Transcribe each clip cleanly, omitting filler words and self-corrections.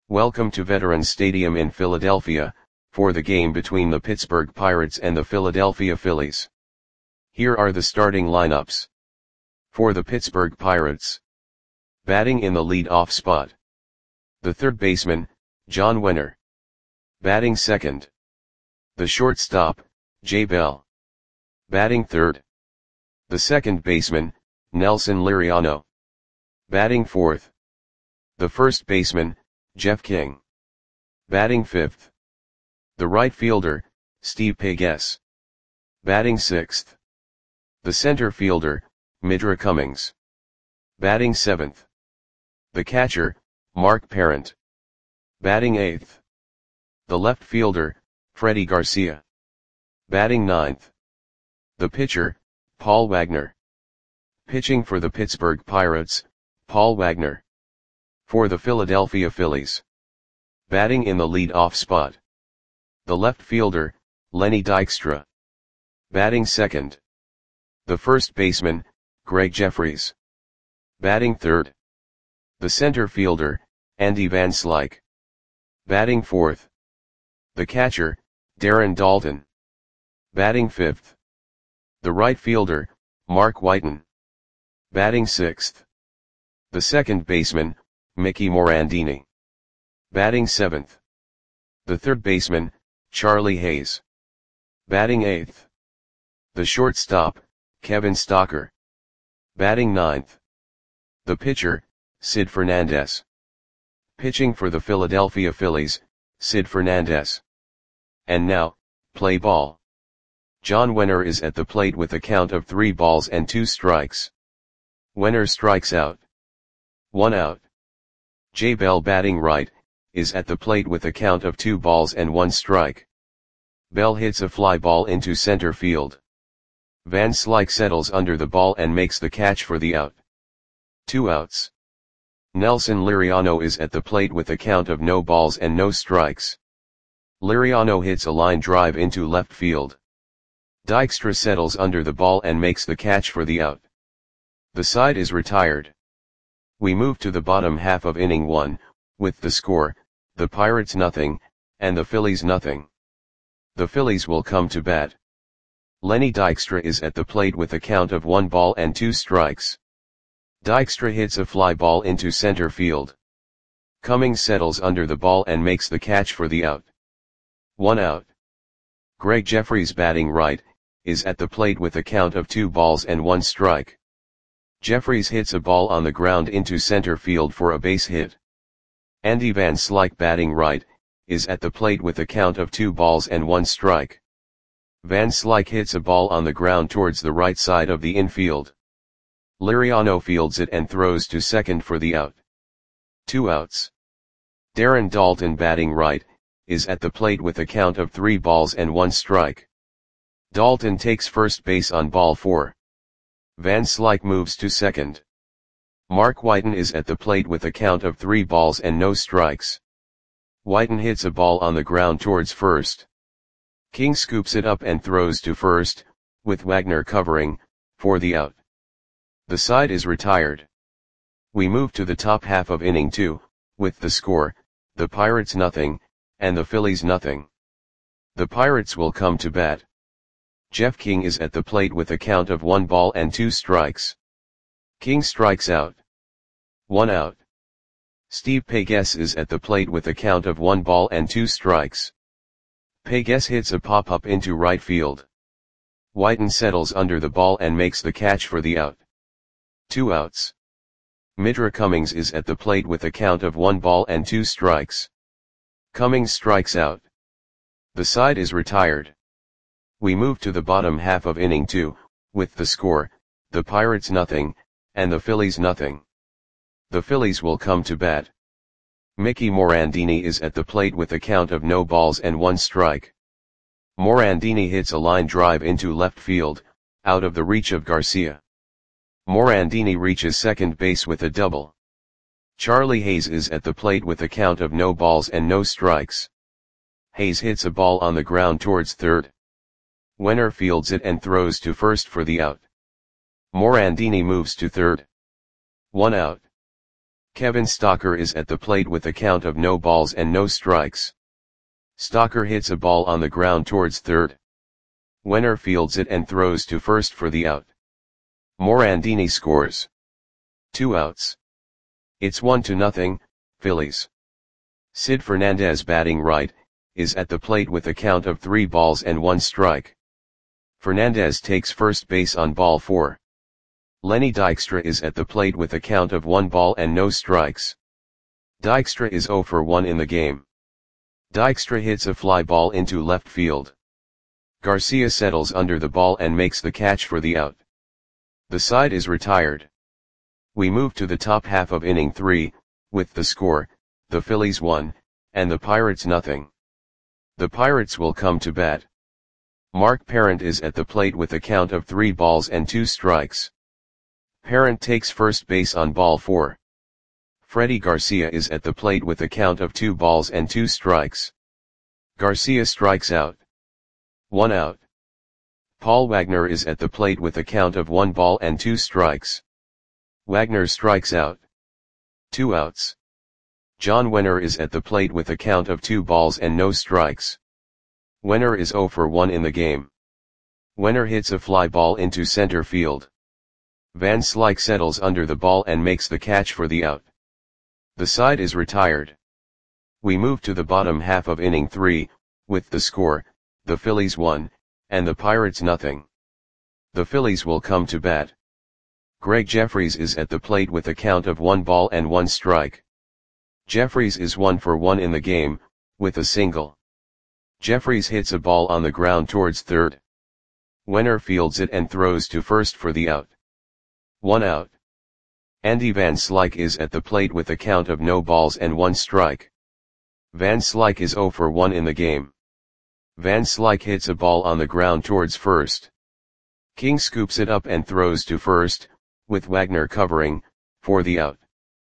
Welcome to Veterans Stadium in Philadelphia, for the game between the Pittsburgh Pirates and the Philadelphia Phillies. Here are the starting lineups. For the Pittsburgh Pirates. Batting in the lead-off spot. The third baseman, John Wenner. Batting second. The shortstop, Jay Bell. Batting third. The second baseman, Nelson Liriano. Batting fourth. The first baseman, Jeff King. Batting fifth. The right fielder, Steve Pegues. Batting sixth. The center fielder, Midra Cummings. Batting seventh. The catcher, Mark Parent. Batting eighth. The left fielder, Freddie Garcia. Batting ninth. The pitcher, Paul Wagner. Pitching for the Pittsburgh Pirates, Paul Wagner. For the Philadelphia Phillies. Batting in the lead-off spot. The left fielder, Lenny Dykstra. Batting second. The first baseman, Greg Jeffries. Batting third. The center fielder, Andy Van Slyke. Batting fourth. The catcher, Darren Daulton. Batting fifth. The right fielder, Mark Whiten. Batting sixth. The second baseman, Mickey Morandini. Batting seventh. The third baseman, Charlie Hayes. Batting eighth. The shortstop, Kevin Stocker. Batting ninth. The pitcher, Sid Fernandez. Pitching for the Philadelphia Phillies, Sid Fernandez. And now, play ball. John Wenner is at the plate with a count of 3 balls and 2 strikes. Wenner strikes out. 1 out. Jay Bell batting right, is at the plate with a count of 2 balls and 1 strike. Bell hits a fly ball into center field. Van Slyke settles under the ball and makes the catch for the out. 2 outs. Nelson Liriano is at the plate with a count of no balls and no strikes. Liriano hits a line drive into left field. Dykstra settles under the ball and makes the catch for the out. The side is retired. We move to the bottom half of inning 1, with the score, the Pirates nothing, and the Phillies nothing. The Phillies will come to bat. Lenny Dykstra is at the plate with a count of 1 ball and 2 strikes. Dykstra hits a fly ball into center field. Cummings settles under the ball and makes the catch for the out. 1 out. Greg Jeffries batting right, is at the plate with a count of 2 balls and 1 strike. Jeffries hits a ball on the ground into center field for a base hit. Andy Van Slyke batting right, is at the plate with a count of 2 balls and 1 strike. Van Slyke hits a ball on the ground towards the right side of the infield. Liriano fields it and throws to second for the out. 2 outs. Darren Daulton batting right, is at the plate with a count of 3 balls and 1 strike. Daulton takes first base on ball 4. Van Slyke moves to second. Mark Whiten is at the plate with a count of 3 balls and no strikes. Whiten hits a ball on the ground towards first. King scoops it up and throws to first, with Wagner covering, for the out. The side is retired. We move to the top half of inning 2, with the score, the Pirates nothing, and the Phillies nothing. The Pirates will come to bat. Jeff King is at the plate with a count of 1 ball and 2 strikes. King strikes out. 1 out. Steve Pegues is at the plate with a count of 1 ball and 2 strikes. Pegues hits a pop-up into right field. Whiten settles under the ball and makes the catch for the out. 2 outs. Midra Cummings is at the plate with a count of 1 ball and 2 strikes. Cummings strikes out. The side is retired. We move to the bottom half of inning 2, with the score, the Pirates nothing, and the Phillies nothing. The Phillies will come to bat. Mickey Morandini is at the plate with a count of no balls and 1 strike. Morandini hits a line drive into left field, out of the reach of Garcia. Morandini reaches second base with a double. Charlie Hayes is at the plate with a count of no balls and no strikes. Hayes hits a ball on the ground towards third. Wenner fields it and throws to first for the out. Morandini moves to third. 1 out. Kevin Stocker is at the plate with a count of no balls and no strikes. Stocker hits a ball on the ground towards third. Wenner fields it and throws to first for the out. Morandini scores. 2 outs. It's 1-0, Phillies. Sid Fernandez, batting right, is at the plate with a count of 3 balls and 1 strike. Fernandez takes first base on ball 4. Lenny Dykstra is at the plate with a count of 1 ball and no strikes. Dykstra is 0 for 1 in the game. Dykstra hits a fly ball into left field. Garcia settles under the ball and makes the catch for the out. The side is retired. We move to the top half of inning 3, with the score, the Phillies 1, and the Pirates nothing. The Pirates will come to bat. Mark Parent is at the plate with a count of 3 balls and 2 strikes. Parent takes first base on ball 4. Freddie Garcia is at the plate with a count of 2 balls and 2 strikes. Garcia strikes out. 1 out. Paul Wagner is at the plate with a count of 1 ball and 2 strikes. Wagner strikes out. 2 outs. John Wenner is at the plate with a count of 2 balls and no strikes. Wenner is 0 for 1 in the game. Wenner hits a fly ball into center field. Van Slyke settles under the ball and makes the catch for the out. The side is retired. We move to the bottom half of inning 3, with the score, the Phillies 1, and the Pirates nothing. The Phillies will come to bat. Greg Jeffries is at the plate with a count of 1 ball and 1 strike. Jeffries is 1 for 1 in the game, with a single. Jeffries hits a ball on the ground towards third. Wenner fields it and throws to first for the out. 1 out. Andy Van Slyke is at the plate with a count of no balls and 1 strike. Van Slyke is 0 for 1 in the game. Van Slyke hits a ball on the ground towards first. King scoops it up and throws to first, with Wagner covering, for the out.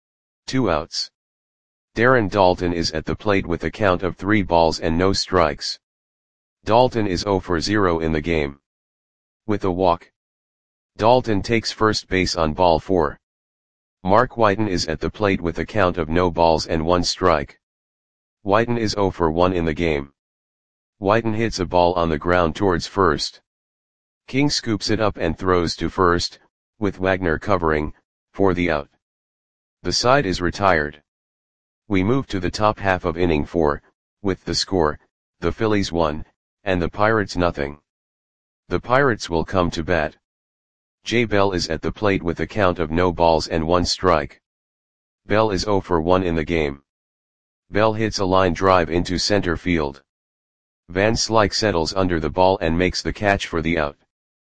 2 outs. Darren Daulton is at the plate with a count of 3 balls and no strikes. Daulton is 0 for 0 in the game. With a walk. Daulton takes first base on ball 4. Mark Whiten is at the plate with a count of no balls and 1 strike. Whiten is 0 for 1 in the game. Whiten hits a ball on the ground towards first. King scoops it up and throws to first, with Wagner covering, for the out. The side is retired. We move to the top half of inning 4, with the score, the Phillies 1, and the Pirates nothing. The Pirates will come to bat. Jay Bell is at the plate with a count of no balls and 1 strike. Bell is 0 for 1 in the game. Bell hits a line drive into center field. Van Slyke settles under the ball and makes the catch for the out.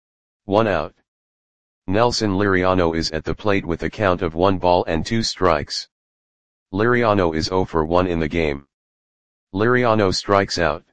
1 out. Nelson Liriano is at the plate with a count of 1 ball and 2 strikes. Liriano is 0 for 1 in the game. Liriano strikes out.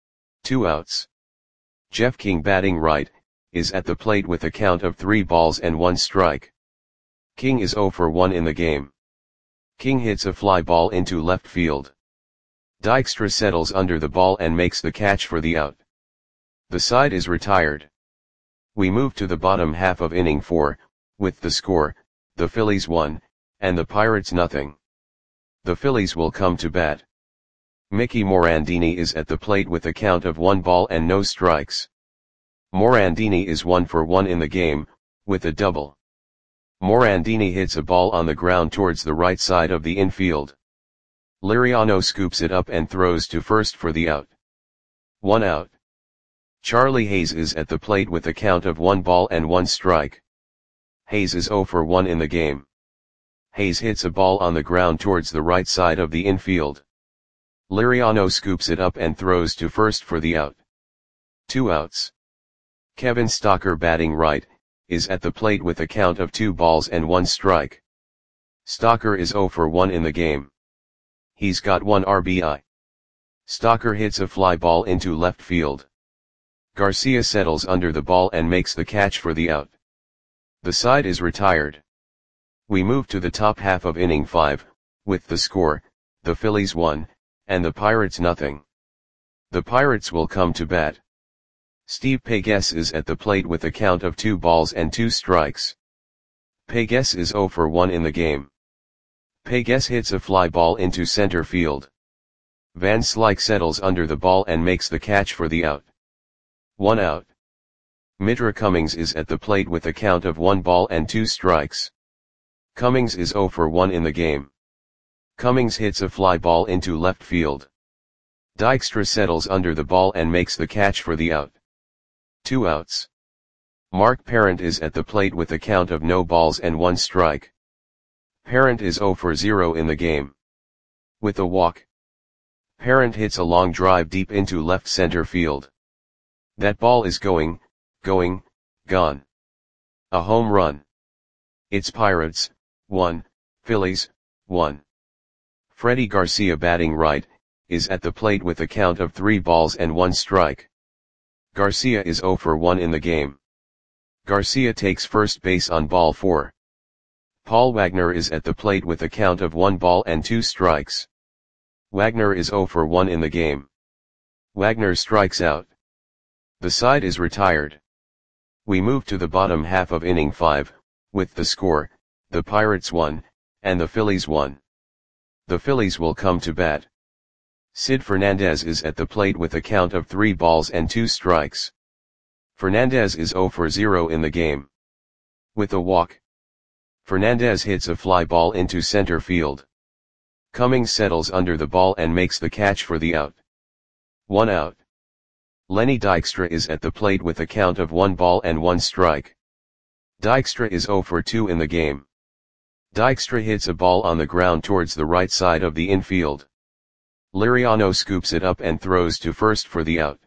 2 outs. Jeff King, batting right, is at the plate with a count of 3 balls and 1 strike. King is 0 for 1 in the game. King hits a fly ball into left field. Dykstra settles under the ball and makes the catch for the out. The side is retired. We move to the bottom half of inning 4, with the score, the Phillies 1, and the Pirates nothing. The Phillies will come to bat. Mickey Morandini is at the plate with a count of 1 ball and no strikes. Morandini is 1 for 1 in the game, with a double. Morandini hits a ball on the ground towards the right side of the infield. Liriano scoops it up and throws to first for the out. 1 out. Charlie Hayes is at the plate with a count of 1 ball and 1 strike. Hayes is 0 for 1 in the game. Hayes hits a ball on the ground towards the right side of the infield. Liriano scoops it up and throws to first for the out. 2 outs. Kevin Stocker, batting right, is at the plate with a count of 2 balls and 1 strike. Stocker is 0 for 1 in the game. He's got 1 RBI. Stocker hits a fly ball into left field. Garcia settles under the ball and makes the catch for the out. The side is retired. We move to the top half of inning 5, with the score, the Phillies 1, and the Pirates nothing. The Pirates will come to bat. Steve Pegues is at the plate with a count of 2 balls and 2 strikes. Pegues is 0 for 1 in the game. Pegues hits a fly ball into center field. Van Slyke settles under the ball and makes the catch for the out. 1 out. Mitra Cummings is at the plate with a count of 1 ball and 2 strikes. Cummings is 0 for 1 in the game. Cummings hits a fly ball into left field. Dykstra settles under the ball and makes the catch for the out. 2 outs. Mark Parent is at the plate with a count of no balls and 1 strike. Parent is 0 for 0 in the game. With a walk, Parent hits a long drive deep into left center field. That ball is gone. A home run. It's Pirates, 1, Phillies, 1. Freddie Garcia batting right, is at the plate with a count of 3 balls and 1 strike. Garcia is 0 for 1 in the game. Garcia takes first base on ball 4. Paul Wagner is at the plate with a count of 1 ball and 2 strikes. Wagner is 0 for 1 in the game. Wagner strikes out. The side is retired. We move to the bottom half of inning 5, with the score, the Pirates 1, and the Phillies 1. The Phillies will come to bat. Sid Fernandez is at the plate with a count of 3 balls and 2 strikes. Fernandez is 0 for 0 in the game. With a walk, Fernandez hits a fly ball into center field. Cummings settles under the ball and makes the catch for the out. 1 out. Lenny Dykstra is at the plate with a count of 1 ball and 1 strike. Dykstra is 0 for 2 in the game. Dykstra hits a ball on the ground towards the right side of the infield. Liriano scoops it up and throws to first for the out.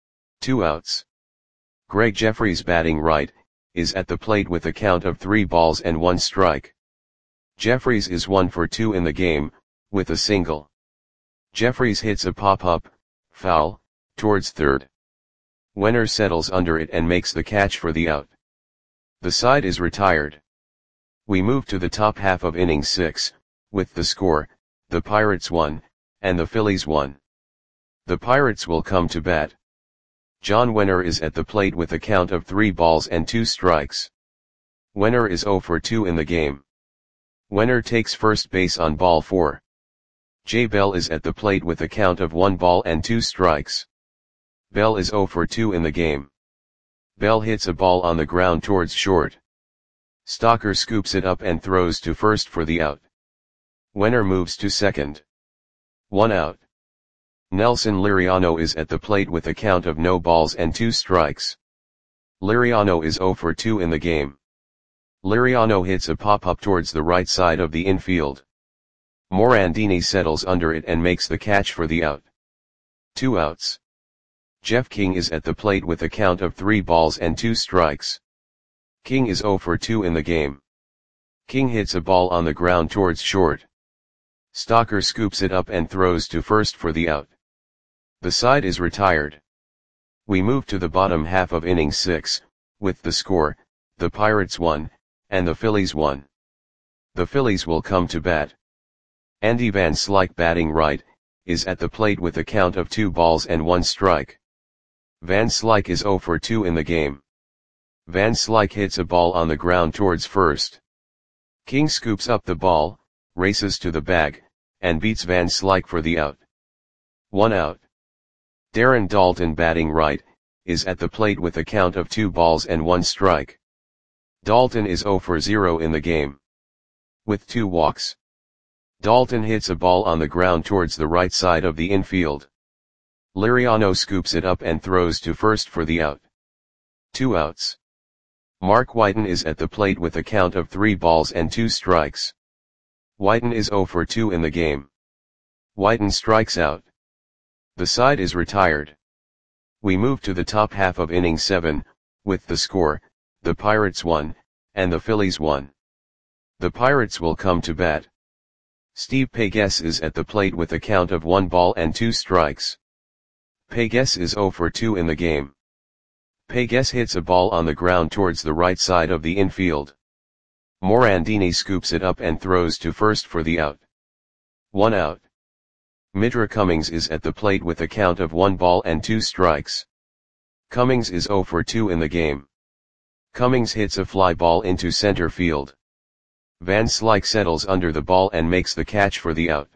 2 outs. Greg Jeffries batting right, is at the plate with a count of 3 balls and 1 strike. Jeffries is 1 for 2 in the game, with a single. Jeffries hits a pop-up, foul, towards third. Wenner settles under it and makes the catch for the out. The side is retired. We move to the top half of inning 6, with the score, the Pirates 1, and the Phillies 1. The Pirates will come to bat. John Wenner is at the plate with a count of 3 balls and 2 strikes. Wenner is 0 for 2 in the game. Wenner takes first base on ball 4. Jay Bell is at the plate with a count of 1 ball and 2 strikes. Bell is 0 for 2 in the game. Bell hits a ball on the ground towards short. Stalker scoops it up and throws to first for the out. Wenner moves to second. 1 out. Nelson Liriano is at the plate with a count of no balls and 2 strikes. Liriano is 0 for 2 in the game. Liriano hits a pop-up towards the right side of the infield. Morandini settles under it and makes the catch for the out. 2 outs. Jeff King is at the plate with a count of 3 balls and 2 strikes. King is 0 for 2 in the game. King hits a ball on the ground towards short. Stalker scoops it up and throws to first for the out. The side is retired. We move to the bottom half of inning 6, with the score, the Pirates 1, and the Phillies 1. The Phillies will come to bat. Andy Van Slyke batting right, is at the plate with a count of 2 balls and 1 strike. Van Slyke is 0 for 2 in the game. Van Slyke hits a ball on the ground towards first. King scoops up the ball, races to the bag, and beats Van Slyke for the out. 1 out. Darren Daulton batting right, is at the plate with a count of 2 balls and 1 strike. Daulton is 0 for 0 in the game. With 2 walks, Daulton hits a ball on the ground towards the right side of the infield. Liriano scoops it up and throws to first for the out. 2 outs. Mark Whiten is at the plate with a count of 3 balls and 2 strikes. Whiten is 0 for 2 in the game. Whiten strikes out. The side is retired. We move to the top half of inning 7, with the score, the Pirates 1, and the Phillies 1. The Pirates will come to bat. Steve Pegues is at the plate with a count of 1 ball and 2 strikes. Pegues is 0 for 2 in the game. Pegues hits a ball on the ground towards the right side of the infield. Morandini scoops it up and throws to first for the out. 1 out. Mitra Cummings is at the plate with a count of 1 ball and 2 strikes. Cummings is 0 for 2 in the game. Cummings hits a fly ball into center field. Van Slyke settles under the ball and makes the catch for the out.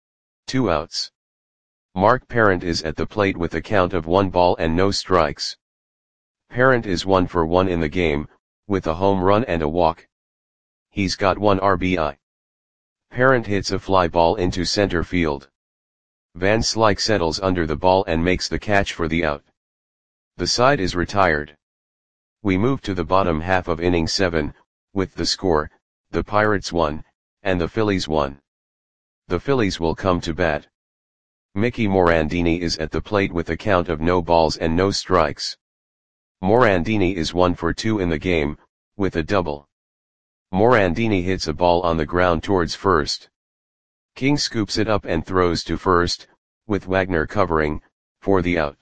2 outs. Mark Parent is at the plate with a count of 1 ball and no strikes. Parent is 1 for 1 in the game, with a home run and a walk. He's got 1 RBI. Parent hits a fly ball into center field. Van Slyke settles under the ball and makes the catch for the out. The side is retired. We move to the bottom half of inning 7, with the score, the Pirates 1, and the Phillies 1. The Phillies will come to bat. Mickey Morandini is at the plate with a count of no balls and no strikes. Morandini is 1 for 2 in the game, with a double. Morandini hits a ball on the ground towards first. King scoops it up and throws to first, with Wagner covering, for the out.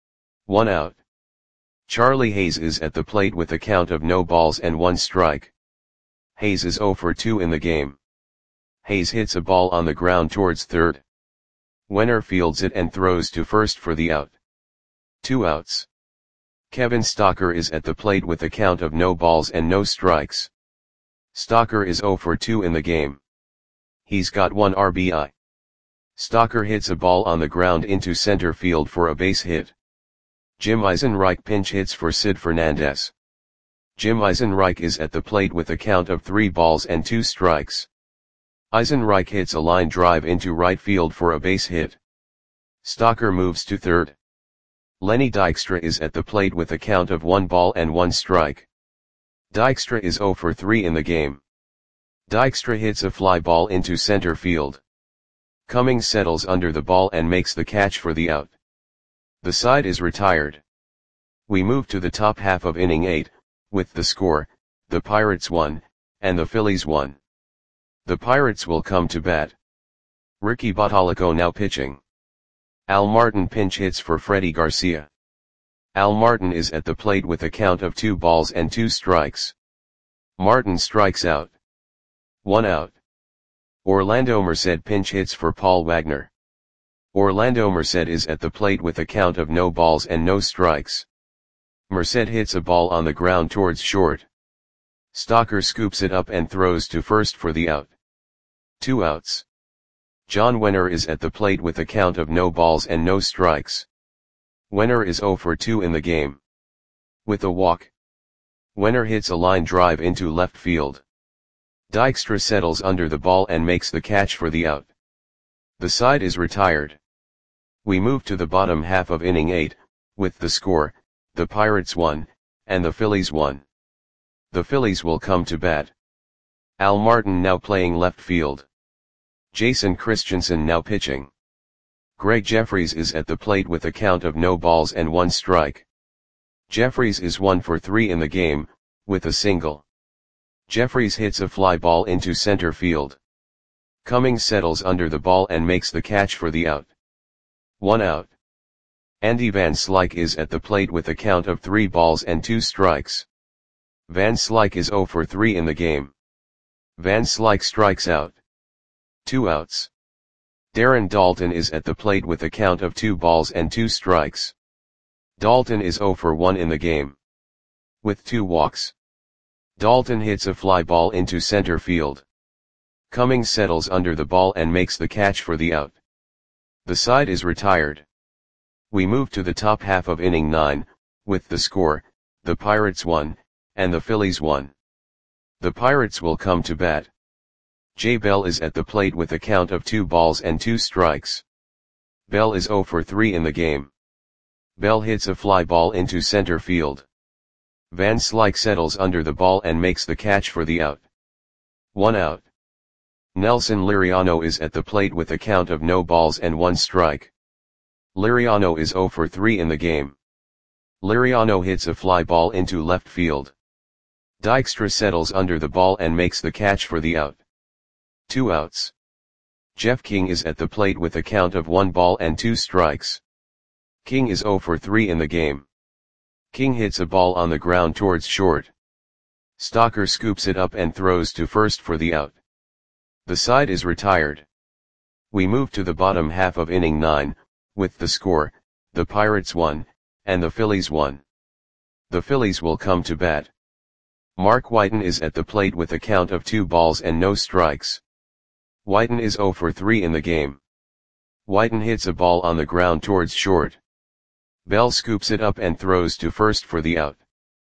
1 out. Charlie Hayes is at the plate with a count of no balls and 1 strike. Hayes is 0 for 2 in the game. Hayes hits a ball on the ground towards third. Wenner fields it and throws to first for the out. 2 outs. Kevin Stocker is at the plate with a count of no balls and no strikes. Stocker is 0 for 2 in the game. He's got 1 RBI. Stocker hits a ball on the ground into center field for a base hit. Jim Eisenreich pinch hits for Sid Fernandez. Jim Eisenreich is at the plate with a count of 3 balls and 2 strikes. Eisenreich hits a line drive into right field for a base hit. Stocker moves to third. Lenny Dykstra is at the plate with a count of 1 ball and 1 strike. Dykstra is 0 for 3 in the game. Dykstra hits a fly ball into center field. Cummings settles under the ball and makes the catch for the out. The side is retired. We move to the top half of inning 8, with the score, the Pirates 1, and the Phillies 1. The Pirates will come to bat. Ricky Bottalico now pitching. Al Martin pinch hits for Freddie Garcia. Al Martin is at the plate with a count of 2 balls and 2 strikes. Martin strikes out. 1 out. Orlando Merced pinch hits for Paul Wagner. Orlando Merced is at the plate with a count of no balls and no strikes. Merced hits a ball on the ground towards short. Stocker scoops it up and throws to first for the out. 2 outs. John Wenner is at the plate with a count of no balls and no strikes. Wenner is 0 for 2 in the game. With a walk. Wenner hits a line drive into left field. Dykstra settles under the ball and makes the catch for the out. The side is retired. We move to the bottom half of inning 8, with the score, the Pirates 1, and the Phillies 1. The Phillies will come to bat. Al Martin now playing left field. Jason Christensen now pitching. Greg Jeffries is at the plate with a count of no balls and 1 strike. Jeffries is 1 for 3 in the game, with a single. Jeffries hits a fly ball into center field. Cummings settles under the ball and makes the catch for the out. 1 out. Andy Van Slyke is at the plate with a count of 3 balls and 2 strikes. Van Slyke is 0 for 3 in the game. Van Slyke strikes out. 2 outs. Darren Daulton is at the plate with a count of 2 balls and 2 strikes. Daulton is 0 for 1 in the game. With 2 walks. Daulton hits a fly ball into center field. Cummings settles under the ball and makes the catch for the out. The side is retired. We move to the top half of inning 9, with the score, the Pirates 1, and the Phillies 1. The Pirates will come to bat. Jay Bell is at the plate with a count of 2 balls and 2 strikes. Bell is 0 for 3 in the game. Bell hits a fly ball into center field. Van Slyke settles under the ball and makes the catch for the out. 1 out. Nelson Liriano is at the plate with a count of no balls and 1 strike. Liriano is 0 for 3 in the game. Liriano hits a fly ball into left field. Dykstra settles under the ball and makes the catch for the out. 2 outs. Jeff King is at the plate with a count of 1 ball and 2 strikes. King is 0 for 3 in the game. King hits a ball on the ground towards short. Stocker scoops it up and throws to first for the out. The side is retired. We move to the bottom half of inning 9, with the score, the Pirates 1, and the Phillies 1. The Phillies will come to bat. Mark Whiten is at the plate with a count of 2 balls and no strikes. Whiten is 0 for 3 in the game. Whiten hits a ball on the ground towards short. Bell scoops it up and throws to first for the out.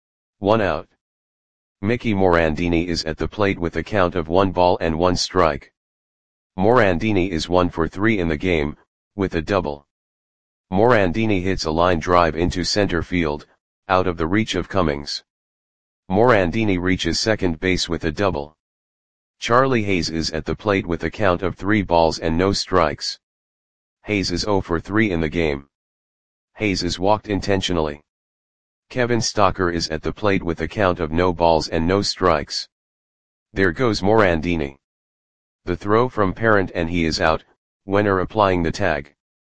1 out. Mickey Morandini is at the plate with a count of 1 ball and 1 strike. Morandini is 1 for 3 in the game, with a double. Morandini hits a line drive into center field, out of the reach of Cummings. Morandini reaches second base with a double. Charlie Hayes is at the plate with a count of 3 balls and no strikes. Hayes is 0 for 3 in the game. Hayes is walked intentionally. Kevin Stocker is at the plate with a count of no balls and no strikes. There goes Morandini. The throw from Parent and he is out, Wenner applying the tag.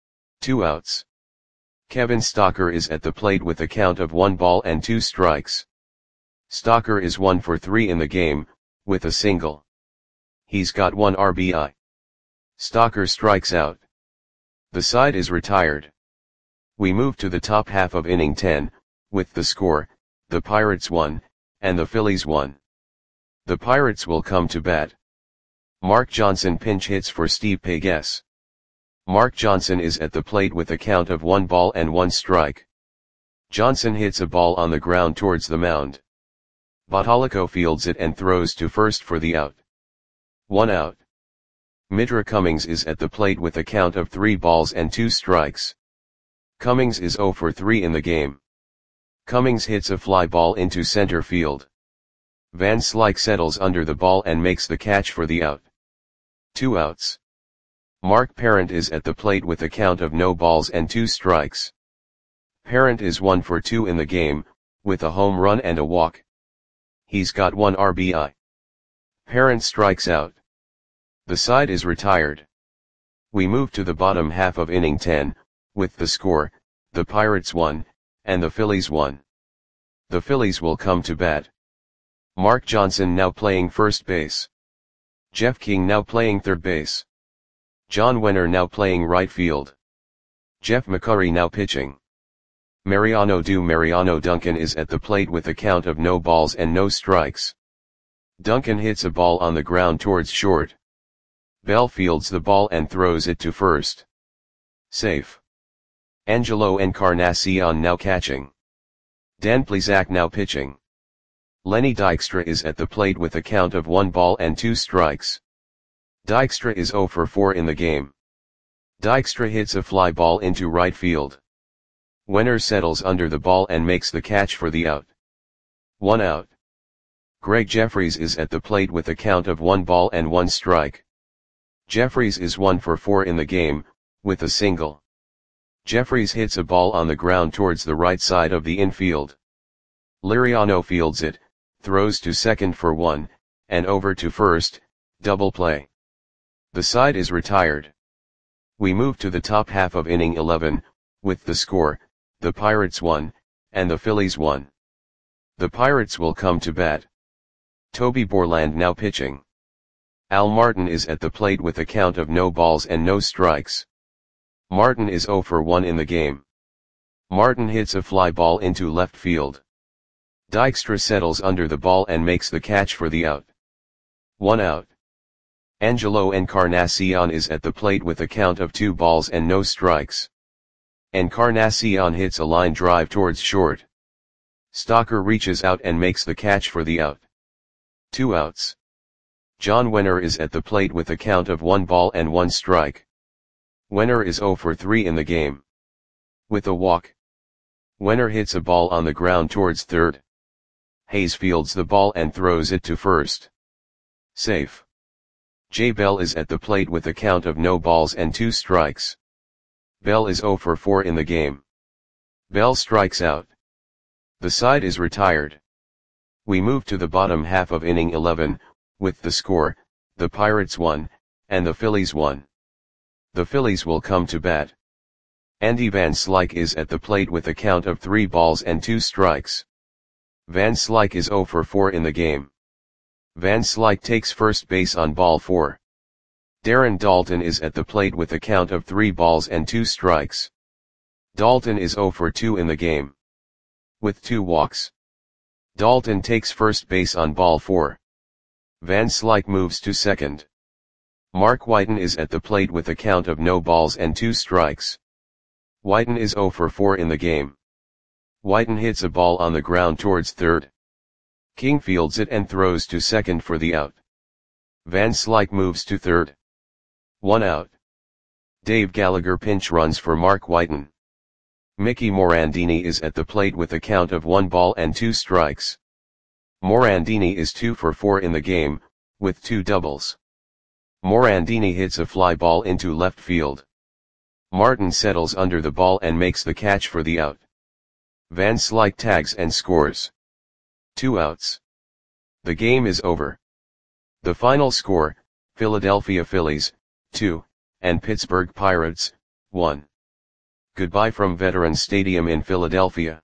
2 outs. Kevin Stocker is at the plate with a count of 1 ball and 2 strikes. Stocker is 1 for 3 in the game, with a single. He's got 1 RBI. Stocker strikes out. The side is retired. We move to the top half of inning 10, with the score, the Pirates 1, and the Phillies 1. The Pirates will come to bat. Mark Johnson pinch hits for Steve Pegues. Mark Johnson is at the plate with a count of 1 ball and 1 strike. Johnson hits a ball on the ground towards the mound. Botalico fields it and throws to first for the out. 1 out. Mitra Cummings is at the plate with a count of 3 balls and 2 strikes. Cummings is 0 for 3 in the game. Cummings hits a fly ball into center field. Van Slyke settles under the ball and makes the catch for the out. 2 outs. Mark Parent is at the plate with a count of no balls and 2 strikes. Parent is 1 for 2 in the game, with a home run and a walk. He's got 1 RBI. Parent strikes out. The side is retired. We move to the bottom half of inning 10, with the score, the Pirates 1, and the Phillies 1. The Phillies will come to bat. Mark Johnson now playing first base. Jeff King now playing third base. John Wenner now playing right field. Jeff McCurry now pitching. Mariano Duncan is at the plate with a count of no balls and no strikes. Duncan hits a ball on the ground towards short. Bell fields the ball and throws it to first. Safe. Angelo Encarnacion now catching. Dan Plesac now pitching. Lenny Dykstra is at the plate with a count of 1 ball and 2 strikes. Dykstra is 0 for 4 in the game. Dykstra hits a fly ball into right field. Wenner settles under the ball and makes the catch for the out. 1 out. Greg Jeffries is at the plate with a count of 1 ball and 1 strike. Jeffries is 1 for 4 in the game, with a single. Jeffries hits a ball on the ground towards the right side of the infield. Liriano fields it, throws to second for 1, and over to first, double play. The side is retired. We move to the top half of inning 11, with the score, the Pirates 1, and the Phillies 1. The Pirates will come to bat. Toby Borland now pitching. Al Martin is at the plate with a count of no balls and no strikes. Martin is 0 for 1 in the game. Martin hits a fly ball into left field. Dykstra settles under the ball and makes the catch for the out. 1 out. Angelo Encarnacion is at the plate with a count of 2 balls and no strikes. Encarnacion hits a line drive towards short. Stocker reaches out and makes the catch for the out. 2 outs. John Wenner is at the plate with a count of 1 ball and 1 strike. Wenner is 0 for 3 in the game. With a walk. Wenner hits a ball on the ground towards third. Hayes fields the ball and throws it to first. Safe. Jay Bell is at the plate with a count of no balls and 2 strikes. Bell is 0 for 4 in the game. Bell strikes out. The side is retired. We move to the bottom half of inning 11, with the score, the Pirates 1, and the Phillies 1. The Phillies will come to bat. Andy Van Slyke is at the plate with a count of 3 balls and 2 strikes. Van Slyke is 0 for 4 in the game. Van Slyke takes first base on ball 4. Darren Daulton is at the plate with a count of 3 balls and 2 strikes. Daulton is 0 for 2 in the game. With 2 walks. Dalton takes first base on ball 4. Van Slyke moves to second. Mark Whiten is at the plate with a count of no balls and 2 strikes. Whiten is 0 for 4 in the game. Whiten hits a ball on the ground towards third. King fields it and throws to second for the out. Van Slyke moves to third. 1 out. Dave Gallagher pinch runs for Mark Whiten. Mickey Morandini is at the plate with a count of 1 ball and 2 strikes. Morandini is 2 for 4 in the game, with 2 doubles. Morandini hits a fly ball into left field. Martin settles under the ball and makes the catch for the out. Van Slyke tags and scores. 2 outs. The game is over. The final score, Philadelphia Phillies, 2, and Pittsburgh Pirates, 1. Goodbye from Veterans Stadium in Philadelphia.